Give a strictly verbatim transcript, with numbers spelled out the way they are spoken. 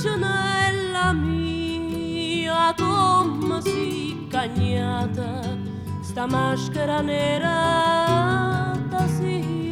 ce n'è la mia, come si cagnata, sta maschera nera da sì.